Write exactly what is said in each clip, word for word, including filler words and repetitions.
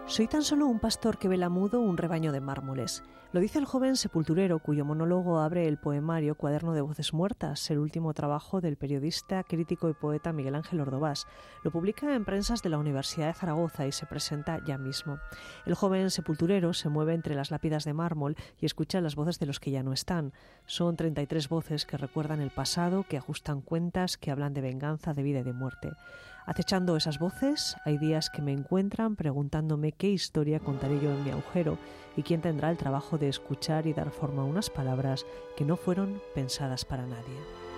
Soy tan solo un pastor que vela mudo un rebaño de mármoles. Lo dice el joven sepulturero cuyo monólogo abre el poemario Cuaderno de voces muertas, el último trabajo del periodista, crítico y poeta Miguel Ángel Ordovás. Lo publica en Prensas de la Universidad de Zaragoza y se presenta ya mismo. El joven sepulturero se mueve entre las lápidas de mármol y escucha las voces de los que ya no están. Son treinta y tres voces que recuerdan el pasado, que ajustan cuentas, que hablan de venganza, de vida y de muerte. Acechando esas voces, hay días que me encuentran preguntándome qué historia contaré yo en mi agujero y quién tendrá el trabajo de escuchar y dar forma a unas palabras que no fueron pensadas para nadie.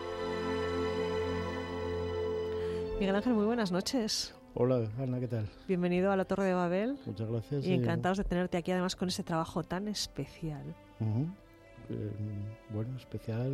Miguel Ángel, muy buenas noches. Hola, Ana, ¿qué tal? Bienvenido a la Torre de Babel. Muchas gracias. Y encantados de tenerte aquí, además, con este trabajo tan especial. Uh-huh. Eh, bueno, especial...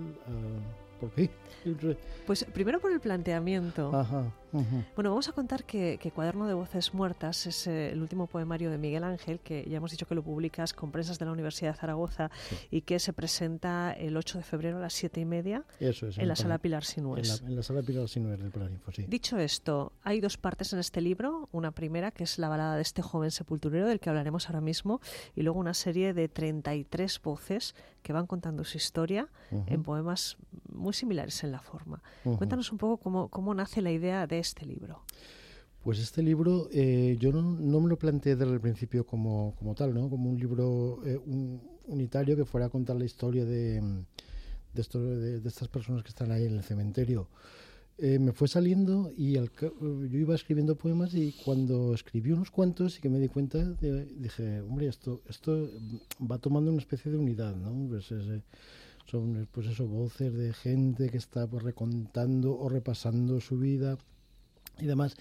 Uh... ¿Por qué? Pues primero por el planteamiento. Ajá, uh-huh. Bueno, vamos a contar que, que Cuaderno de voces muertas es eh, el último poemario de Miguel Ángel, que ya hemos dicho que lo publicas con Prensas de la Universidad de Zaragoza, sí. Y que se presenta el ocho de febrero a las siete y media. Eso es, en, en la Sala Pilar Sinués. En la, en la Sala Pilar Sinués del Paraninfo, sí. Dicho esto, hay dos partes en este libro. Una primera, que es la balada de este joven sepulturero, del que hablaremos ahora mismo, y luego una serie de treinta y tres voces que van contando su historia uh-huh. en poemas muy similares en la forma. Uh-huh. Cuéntanos un poco cómo, cómo nace la idea de este libro. Pues este libro eh, yo no, no me lo planteé desde el principio como, como tal, ¿no? Como un libro eh, un, unitario que fuera a contar la historia de, de, esto, de, de estas personas que están ahí en el cementerio. Eh, me fue saliendo y al, yo iba escribiendo poemas y cuando escribí unos cuantos y que me di cuenta, de, dije, hombre, esto, esto va tomando una especie de unidad, ¿no? Pues es, son pues eso, voces de gente que está pues recontando o repasando su vida y demás.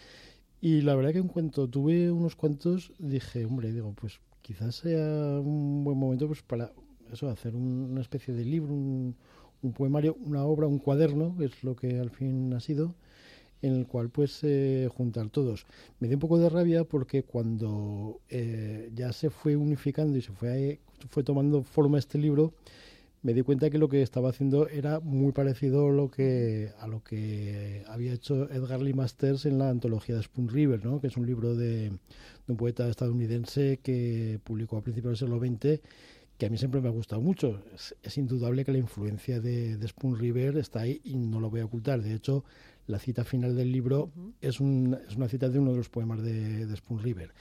Y la verdad que en cuanto tuve unos cuantos, dije, hombre, digo, pues quizás sea un buen momento pues para eso, hacer un, una especie de libro, un, un poemario, una obra, un cuaderno, que es lo que al fin ha sido, en el cual pues eh, juntar todos. Me dio un poco de rabia porque cuando eh, ya se fue unificando y se fue, fue tomando forma este libro, me di cuenta que lo que estaba haciendo era muy parecido a lo que, a lo que había hecho Edgar Lee Masters en la antología de Spoon River, ¿no? Que es un libro de, de un poeta estadounidense que publicó a principios del siglo veinte, que a mí siempre me ha gustado mucho. Es, es indudable que la influencia de, de Spoon River está ahí y no lo voy a ocultar. De hecho, la cita final del libro uh-huh. es, un, es una cita de uno de los poemas de, de Spoon River.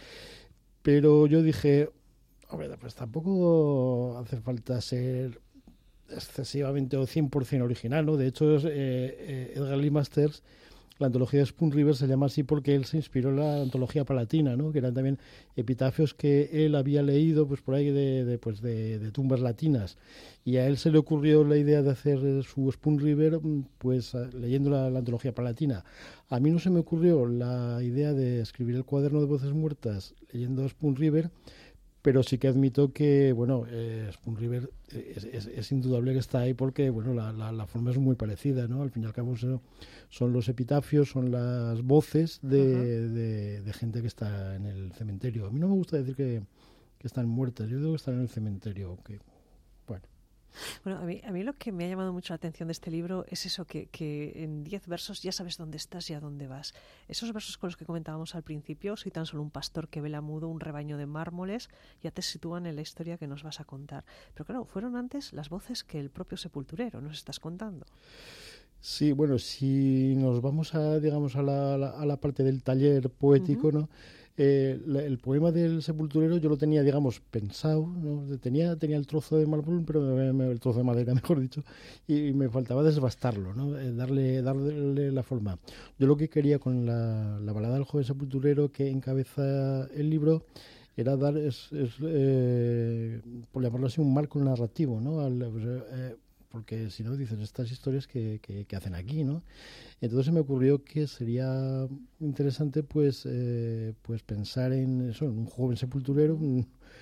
Pero yo dije, hombre, pues tampoco hace falta ser excesivamente o cien por ciento original, ¿no? De hecho, es, eh, eh, Edgar Lee Masters, la antología de Spoon River se llama así porque él se inspiró en la antología palatina, ¿no? Que eran también epitafios que él había leído pues por ahí de, de, pues de, de tumbas latinas. Y a él se le ocurrió la idea de hacer su Spoon River pues leyendo la, la antología palatina. A mí no se me ocurrió la idea de escribir el cuaderno de voces muertas leyendo Spoon River, pero sí que admito que, bueno, eh, Spoon River es, es, es indudable que está ahí porque, bueno, la, la, la forma es muy parecida, ¿no? Al fin y al cabo son, son los epitafios, son las voces de, uh-huh. de, de gente que está en el cementerio. A mí no me gusta decir que, que están muertas, yo digo que están en el cementerio, que, bueno. Bueno, a mí, a mí lo que me ha llamado mucho la atención de este libro es eso, que, que en diez versos ya sabes dónde estás y a dónde vas. Esos versos con los que comentábamos al principio, soy tan solo un pastor que vela mudo un rebaño de mármoles, ya te sitúan en la historia que nos vas a contar. Pero claro, fueron antes las voces que el propio sepulturero nos estás contando. Sí, bueno, si nos vamos a, digamos, a la, a la, a la parte del taller poético, uh-huh. ¿no? Eh, la, el poema del sepulturero yo lo tenía, digamos, pensado, ¿no? Tenía, tenía el trozo de mármol, pero me, me, el trozo de madera, mejor dicho, y, y me faltaba desbastarlo, ¿no? Eh, darle, darle la forma. Yo lo que quería con la, la balada del joven sepulturero que encabeza el libro era dar, es, es, eh, por llamarlo así, un marco narrativo, ¿no? Al, pues, eh, porque si no dices estas historias que, que, que hacen aquí, ¿no? Entonces se me ocurrió que sería interesante pues eh, pues pensar en eso, en un joven sepulturero un,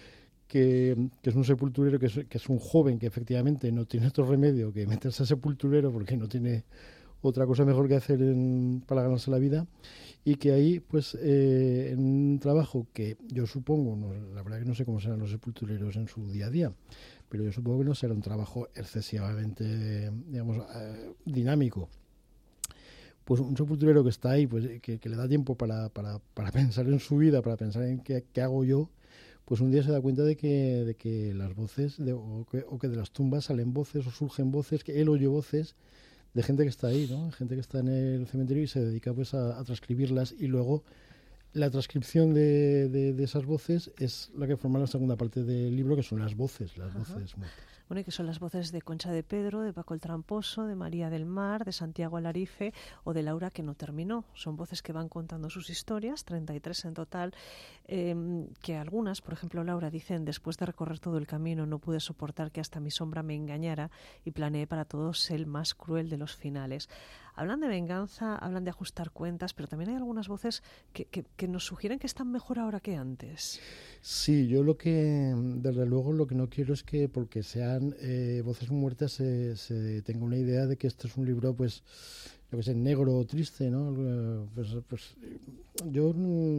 que, que es un sepulturero que es, que es un joven que efectivamente no tiene otro remedio que meterse a sepulturero porque no tiene otra cosa mejor que hacer en, para ganarse la vida, y que ahí pues eh, en un trabajo que yo supongo, no, la verdad que no sé cómo serán los sepultureros en su día a día, pero yo supongo que no será un trabajo excesivamente, digamos, eh, dinámico. pues un sepulturero que está ahí, pues que, que le da tiempo para, para, para pensar en su vida, para pensar en qué, qué hago yo, pues un día se da cuenta de que, de que las voces, de, o, que, o que de las tumbas salen voces o surgen voces, que él oye voces de gente que está ahí, ¿no? Gente que está en el cementerio y se dedica pues a, a transcribirlas, y luego la transcripción de, de, de esas voces es la que forma la segunda parte del libro, que son las voces, las Ajá. voces muertas. Bueno, y que son las voces de Concha de Pedro, de Paco el Tramposo, de María del Mar, de Santiago Alarife o de Laura que no terminó. Son voces que van contando sus historias, treinta y tres en total, eh, que algunas, por ejemplo Laura, dicen: después de recorrer todo el camino no pude soportar que hasta mi sombra me engañara y planeé para todos el más cruel de los finales. Hablan de venganza, hablan de ajustar cuentas, pero también hay algunas voces que, que, que nos sugieren que están mejor ahora que antes. Sí, yo lo que, desde luego, lo que no quiero es que porque sean eh, voces muertas se, se tenga una idea de que este es un libro, pues, yo que sé, negro o triste, ¿no? Pues, pues yo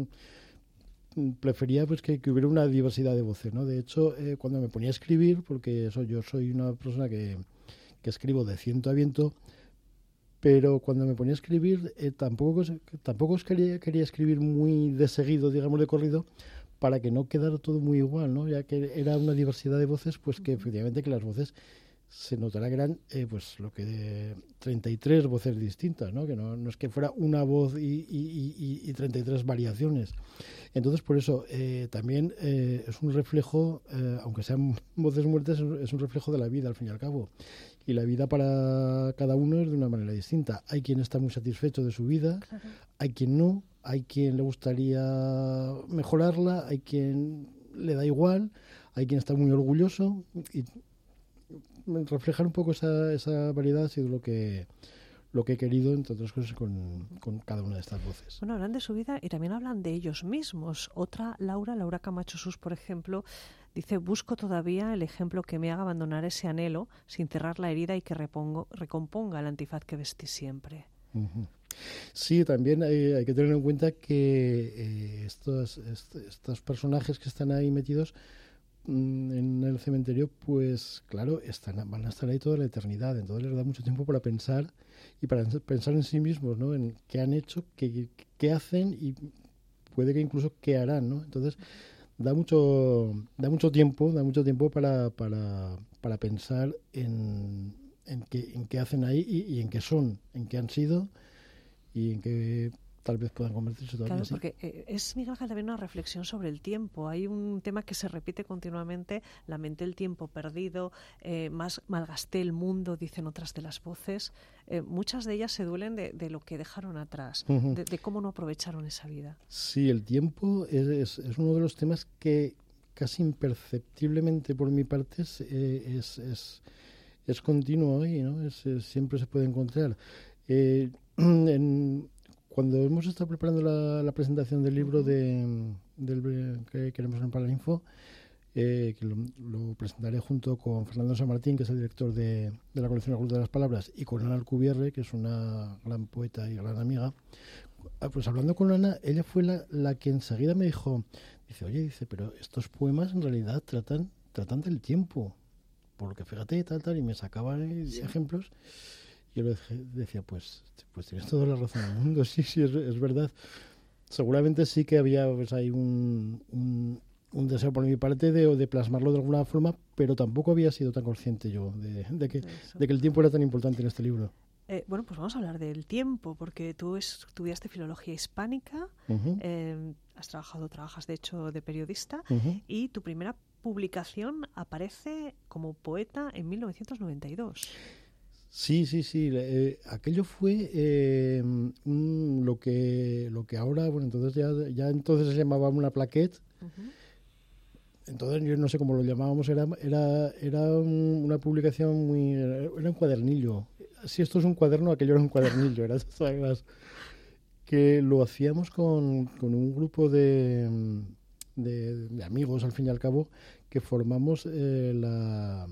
mm, prefería pues que, que hubiera una diversidad de voces, ¿no? De hecho, eh, cuando me ponía a escribir, porque eso, yo soy una persona que, que escribo de ciento a viento, pero cuando me ponía a escribir eh, tampoco, tampoco quería, quería escribir muy de seguido, digamos de corrido, para que no quedara todo muy igual, ¿no? Ya que era una diversidad de voces, pues que efectivamente que las voces se notara que eran eh, pues lo que treinta y tres voces distintas, ¿no? Que no, no es que fuera una voz y, y, y, y treinta y tres variaciones. Entonces, por eso eh, también eh, es un reflejo, eh, aunque sean voces muertas, es un reflejo de la vida, al fin y al cabo. Y la vida para cada uno es de una manera distinta. Hay quien está muy satisfecho de su vida, claro. Hay quien no, hay quien le gustaría mejorarla, hay quien le da igual, hay quien está muy orgulloso, y reflejar un poco esa, esa variedad ha sido lo que lo que he querido, entre otras cosas, con, con cada una de estas voces. Bueno, hablan de su vida y también hablan de ellos mismos. Otra, Laura, Laura Camacho Sus, por ejemplo, dice: busco todavía el ejemplo que me haga abandonar ese anhelo sin cerrar la herida y que repongo, recomponga el antifaz que vestí siempre. Uh-huh. Sí, también hay, hay que tener en cuenta que eh, estos, est, estos personajes que están ahí metidos en el cementerio, pues claro, están, van a estar ahí toda la eternidad, entonces les da mucho tiempo para pensar y para pensar en sí mismos, ¿no? En qué han hecho, qué, qué hacen y puede que incluso qué harán, ¿no? Entonces da mucho da mucho tiempo, da mucho tiempo para para, para pensar en, en qué en qué hacen ahí y, y en qué son, en qué han sido y en qué tal vez puedan convertirse todavía Claro, así. porque eh, es, Miguel Ángel, también una reflexión sobre el tiempo. Hay un tema que se repite continuamente: lamenté el tiempo perdido, eh, más malgasté el mundo, dicen otras de las voces. Eh, muchas de ellas se duelen de, de lo que dejaron atrás, uh-huh. de, de cómo no aprovecharon esa vida. Sí, el tiempo es, es, es uno de los temas que casi imperceptiblemente por mi parte es, es, es, es continuo ahí, ¿no? Es, es, siempre se puede encontrar. Eh, en... Cuando hemos estado preparando la, la presentación del libro de, del, que queremos en Paraninfo, eh, que lo, lo presentaré junto con Fernando San Martín, que es el director de, de la colección La Cultura de las Palabras, y con Ana Alcubierre, que es una gran poeta y gran amiga. Pues hablando con Ana, ella fue la, la que enseguida me dijo, dice, oye, dice, pero estos poemas en realidad tratan, tratan del tiempo, porque fíjate, tal, tal, y me sacaban sí. ejemplos. Yo le decía, pues, pues tienes toda la razón del mundo, sí, sí, es, es verdad. Seguramente sí que había pues, ahí un, un, un deseo por mi parte de, de plasmarlo de alguna forma, pero tampoco había sido tan consciente yo de, de, que, de que el tiempo era tan importante en este libro. Eh, bueno, pues vamos a hablar del tiempo, porque tú estudiaste filología hispánica, uh-huh. eh, has trabajado, trabajas de hecho de periodista, uh-huh. y tu primera publicación aparece como poeta en mil novecientos noventa y dos. Sí, sí, sí. Eh, aquello fue eh, un, lo que lo que ahora, bueno, entonces ya, ya entonces se llamaba una plaquette. Uh-huh. Entonces yo no sé cómo lo llamábamos, era era era un, una publicación muy, era un cuadernillo. Si esto es un cuaderno, aquello era un cuadernillo, era además que lo hacíamos con, con un grupo de, de, de amigos, al fin y al cabo, que formamos eh, la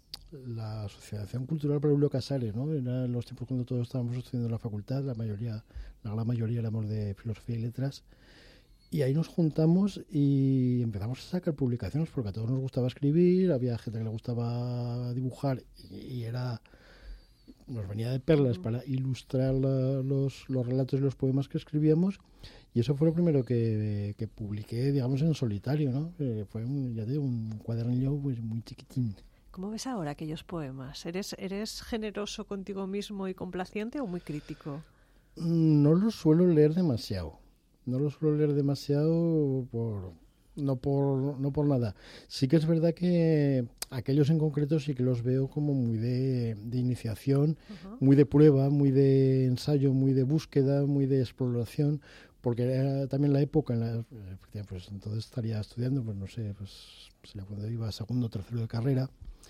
la Asociación Cultural Braulio Casares, ¿no? Eran los tiempos cuando todos estábamos estudiando en la facultad, la mayoría, la gran mayoría éramos de Filosofía y Letras, y ahí nos juntamos y empezamos a sacar publicaciones porque a todos nos gustaba escribir, había gente que le gustaba dibujar y, y era nos venía de perlas uh-huh. para ilustrar la, los, los relatos y los poemas que escribíamos, y eso fue lo primero que, que publiqué, digamos, en solitario, ¿no? Eh, fue un, ya te digo, un cuadernillo pues, muy chiquitín. ¿Cómo ves ahora aquellos poemas? ¿Eres, ¿Eres generoso contigo mismo y complaciente o muy crítico? No los suelo leer demasiado. No los suelo leer demasiado por no por no por nada. Sí que es verdad que aquellos en concreto sí que los veo como muy de, de iniciación, uh-huh. muy de prueba, muy de ensayo, muy de búsqueda, muy de exploración, porque era también la época en la pues entonces estaría estudiando, pues no sé, pues cuando iba a segundo o tercero de carrera.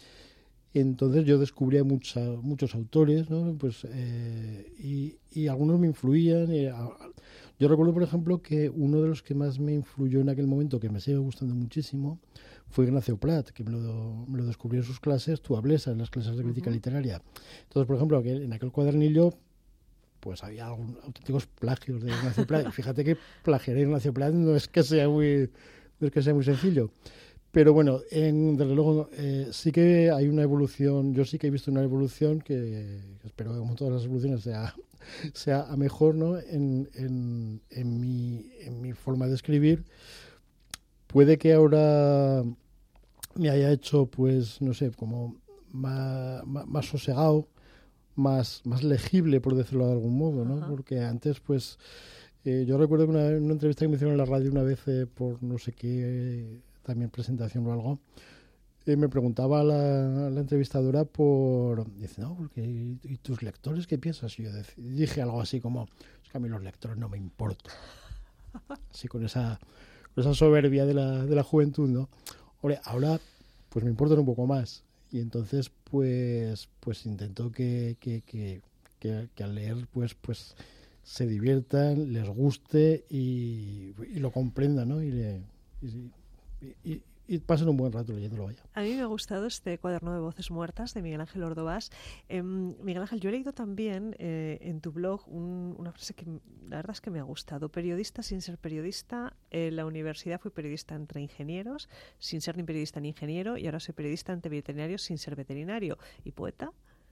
Entonces yo descubría mucha, muchos autores, ¿no? Pues, eh, y, y algunos me influían. Y, a, yo recuerdo, por ejemplo, que uno de los que más me influyó en aquel momento, que me sigue gustando muchísimo, fue Ignacio Prat, que me lo, me lo descubrí en sus clases, Tuablesa, en las clases de crítica uh-huh. literaria. Entonces, por ejemplo, aquel, en aquel cuadernillo, pues había algún, auténticos plagios de Ignacio Prat. Y fíjate que plagiar a Ignacio Prat no es que sea muy, no es que sea muy sencillo. Pero bueno, en, desde luego eh, sí que hay una evolución, yo sí que he visto una evolución que espero que como todas las evoluciones sea, sea a mejor, ¿no? En, en, en, mi, en mi forma de escribir. Puede que ahora me haya hecho, pues, no sé, como más, más, más sosegado, más, más legible, por decirlo de algún modo, ¿no? Uh-huh. Porque antes, pues, eh, yo recuerdo que una, una entrevista que me hicieron en la radio una vez eh, por no sé qué... también presentación o algo, eh, me preguntaba la, la entrevistadora por, dice, no, porque ¿y, y tus lectores qué piensas? Y yo dec, dije algo así como, es que a mí los lectores no me importan. Así con esa, con esa soberbia de la, de la juventud, ¿no? Ahora, ahora, pues me importan un poco más. Y entonces, pues, pues intento que, que, que, que, que al leer, pues, pues se diviertan, les guste y, y lo comprendan, ¿no? Y le... Y, Y, y pasen un buen rato leyéndolo allá. A mí me ha gustado este cuaderno de voces muertas de Miguel Ángel Ordovás. Eh, Miguel Ángel, yo he leído también eh, en tu blog un, una frase que la verdad es que me ha gustado. Periodista sin ser periodista. En la universidad fui periodista entre ingenieros, sin ser ni periodista ni ingeniero, y ahora soy periodista entre veterinarios sin ser veterinario. ¿Y poeta?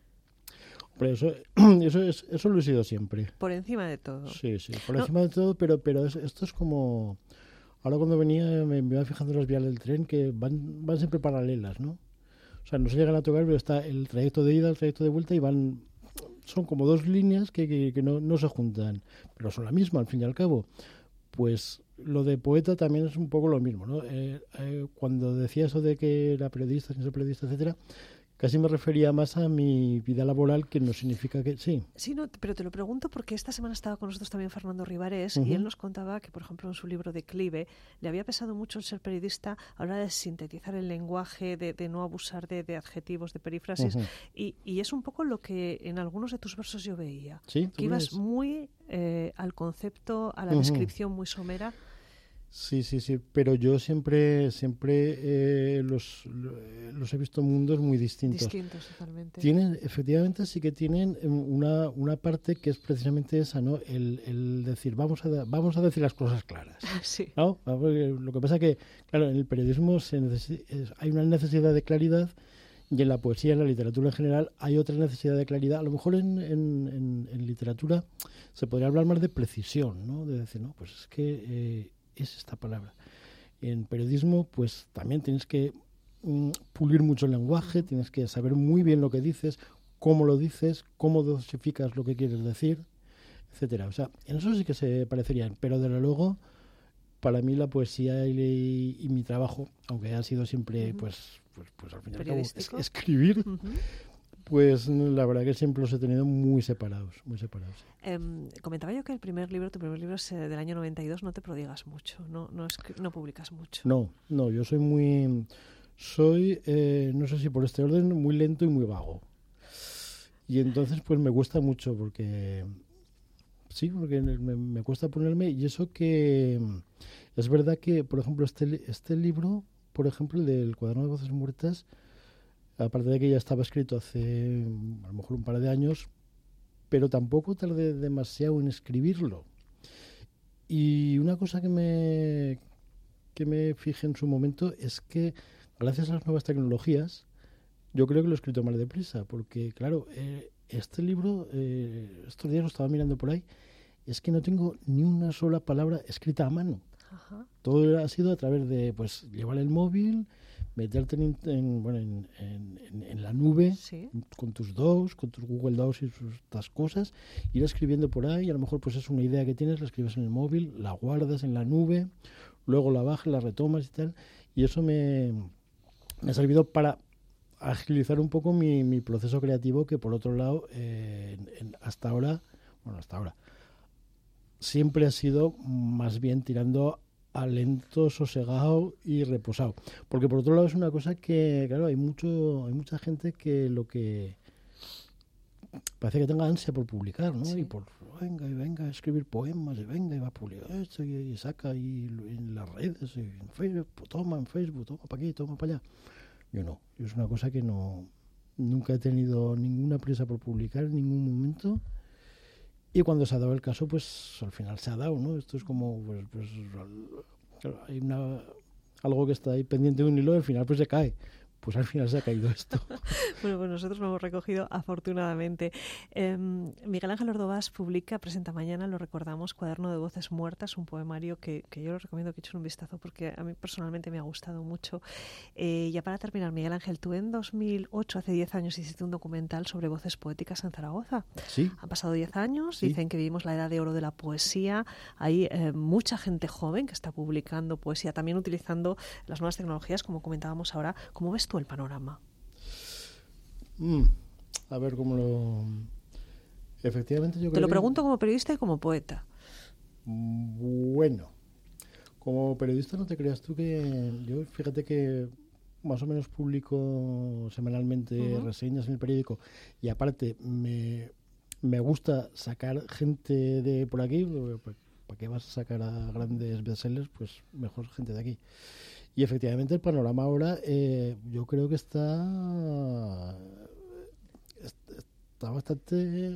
Hombre, eso, eso, es, eso lo he sido siempre. Por encima de todo. Sí, sí, por no. encima de todo, pero, pero es, esto es como... Ahora cuando venía me, me iba fijando en las vías del tren que van, van siempre paralelas, ¿no? O sea, no se llegan a tocar, pero está el trayecto de ida, el trayecto de vuelta y van... Son como dos líneas que, que, que no, no se juntan, pero son la misma al fin y al cabo. Pues lo de poeta también es un poco lo mismo, ¿no? Eh, eh, cuando decía eso de que era periodista, sin ser periodista, etcétera, casi me refería más a mi vida laboral, que no significa que... Sí, sí, no, pero te lo pregunto porque esta semana estaba con nosotros también Fernando Ribarés uh-huh. y él nos contaba que, por ejemplo, en su libro Declive le había pesado mucho el ser periodista a la hora de sintetizar el lenguaje, de, de no abusar de, de adjetivos, de perífrasis, uh-huh. y, y es un poco lo que en algunos de tus versos yo veía. ¿Sí? Que ibas muy eh, al concepto, a la uh-huh. descripción muy somera. Sí, sí, sí, pero yo siempre siempre eh, los, los he visto mundos muy distintos. Distintos, totalmente. Tienen, efectivamente, sí que tienen una, una parte que es precisamente esa, ¿no? El, el decir, vamos a, vamos a decir las cosas claras. Sí. ¿No? Lo que pasa es que, claro, en el periodismo se necesi- hay una necesidad de claridad y en la poesía, en la literatura en general, hay otra necesidad de claridad. A lo mejor en, en, en, en literatura se podría hablar más de precisión, ¿no? De decir, no, pues es que... Eh, es esta palabra. En periodismo, pues también tienes que um, pulir mucho el lenguaje, tienes que saber muy bien lo que dices, cómo lo dices, cómo dosificas lo que quieres decir, etcétera. O sea, en eso sí que se parecerían, pero desde luego, para mí la poesía y, y mi trabajo, aunque ha sido siempre, uh-huh. pues, pues, pues al fin y al cabo, es, escribir, uh-huh. pues la verdad que siempre los he tenido muy separados, muy separados. Eh, comentaba yo que el primer libro, tu primer libro es eh, del año noventa y dos, no te prodigas mucho, no, no, es, no publicas mucho. No, no, yo soy muy, soy, eh, no sé si por este orden, muy lento y muy vago. Y entonces pues me cuesta mucho porque, sí, porque me, me cuesta ponerme, y eso que es verdad que, por ejemplo, este, este libro, por ejemplo, el del cuaderno de voces muertas, aparte de que ya estaba escrito hace a lo mejor un par de años, pero tampoco tardé demasiado en escribirlo. Y una cosa que me, que me fijé en su momento es que, gracias a las nuevas tecnologías, yo creo que lo he escrito más deprisa, porque, claro, eh, este libro, eh, estos días lo estaba mirando por ahí, es que no tengo ni una sola palabra escrita a mano. Ajá. Todo ha sido a través de, pues, llevar el móvil, meterte en, en, bueno, en, en, en la nube, ¿sí? Con tus Docs, con tus Google Docs y sus, estas cosas, ir escribiendo por ahí, y a lo mejor pues es una idea que tienes, la escribes en el móvil, la guardas en la nube, luego la bajas, la retomas y tal, y eso me, me ha servido para agilizar un poco mi, mi proceso creativo, que por otro lado, eh, en, en, hasta ahora, bueno, hasta ahora, siempre ha sido más bien tirando a lento, sosegado y reposado. Porque por otro lado es una cosa que, claro, hay mucho, hay mucha gente que lo que parece que tenga ansia por publicar, ¿no? Sí. Y por venga y venga a escribir poemas, y venga y va a publicar esto, y, y saca y en las redes, y en Facebook, toma en Facebook, toma para aquí, toma para allá. Yo no, es una cosa que no, nunca he tenido ninguna prisa por publicar en ningún momento. Y cuando se ha dado el caso, pues al final se ha dado, ¿no? Esto es como, pues, pues claro, hay una, algo que está ahí pendiente de un hilo y al final pues se cae. Pues al final se ha caído esto. Bueno, pues nosotros lo hemos recogido afortunadamente. Eh, Miguel Ángel Ordovás publica, presenta mañana, lo recordamos, Cuaderno de Voces Muertas, un poemario que, que yo lo recomiendo que echen un vistazo porque a mí personalmente me ha gustado mucho. Eh, ya para terminar, Miguel Ángel, tú en dos mil ocho, hace diez años, hiciste un documental sobre voces poéticas en Zaragoza. Sí. Han pasado diez años, sí. Dicen que vivimos la edad de oro de la poesía. Hay eh, mucha gente joven que está publicando poesía, también utilizando las nuevas tecnologías, como comentábamos ahora. ¿Cómo ves tú el panorama? Mm, a ver cómo lo... Efectivamente yo creo Te lo que... pregunto como periodista y como poeta. Bueno, como periodista no te creas tú que... Yo fíjate que más o menos publico semanalmente uh-huh. reseñas en el periódico y aparte me, me gusta sacar gente de por aquí. ¿Para qué vas a sacar a grandes bestsellers? Pues mejor gente de aquí. Y efectivamente el panorama ahora eh, yo creo que está está bastante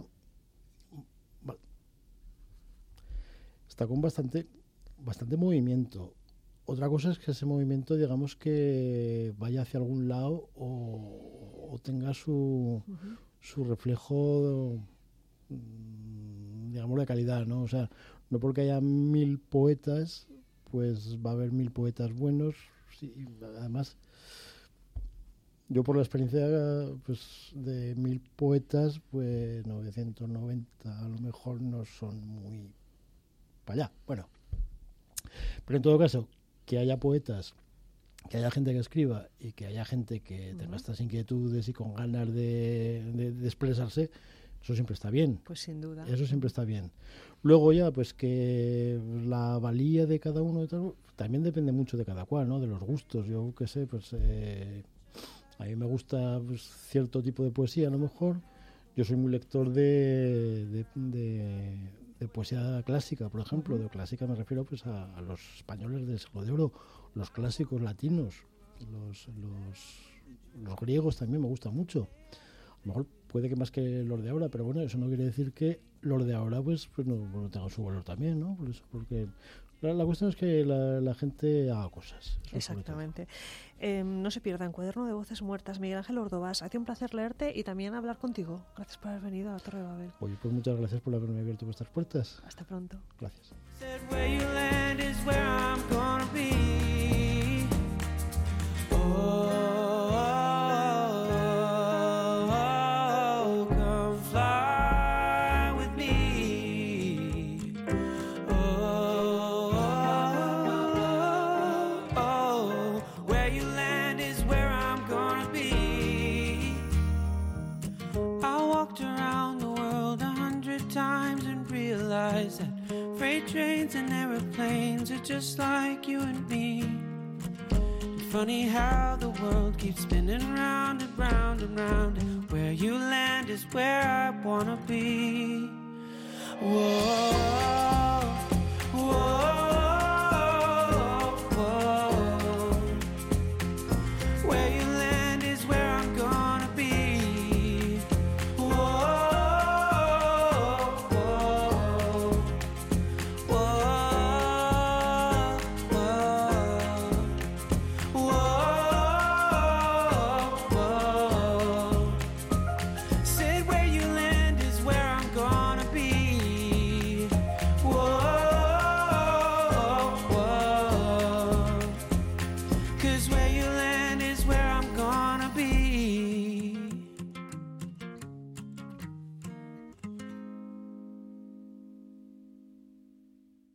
está con bastante bastante movimiento. Otra cosa es que ese movimiento, digamos, que vaya hacia algún lado o, o tenga su uh-huh. su reflejo, digamos, de calidad, ¿no? O sea, no porque haya mil poetas pues va a haber mil poetas buenos. Sí, además, yo por la experiencia pues de mil poetas, pues novecientos noventa a lo mejor no son muy para allá. Bueno, pero en todo caso, que haya poetas, que haya gente que escriba y que haya gente que uh-huh. tenga estas inquietudes y con ganas de, de, de expresarse, eso siempre está bien. Pues sin duda. Eso siempre está bien. Luego ya, pues que la valía de cada uno y tal, también depende mucho de cada cual, ¿no? De los gustos. Yo qué sé, pues eh, a mí me gusta pues, cierto tipo de poesía, a lo mejor. Yo soy muy lector de, de, de, de poesía clásica, por ejemplo. De clásica me refiero pues a, a los españoles del siglo de oro, los clásicos latinos, los, los, los griegos también me gustan mucho. A lo mejor puede que más que los de ahora, pero bueno, eso no quiere decir que los de ahora pues, pues no, no tengan su valor también, ¿no? Por eso, porque la, la cuestión es que la, la gente haga cosas. Exactamente. Eh, no se pierdan Cuaderno de Voces Muertas. Miguel Ángel Ordovás, ha sido un placer leerte y también hablar contigo. Gracias por haber venido a la Torre de Babel. Oye, pues muchas gracias por haberme abierto vuestras puertas. Hasta pronto. Gracias. Trains and aeroplanes are just like you and me. Funny how the world keeps spinning round and round and round, and where you land is where I wanna be. Whoa.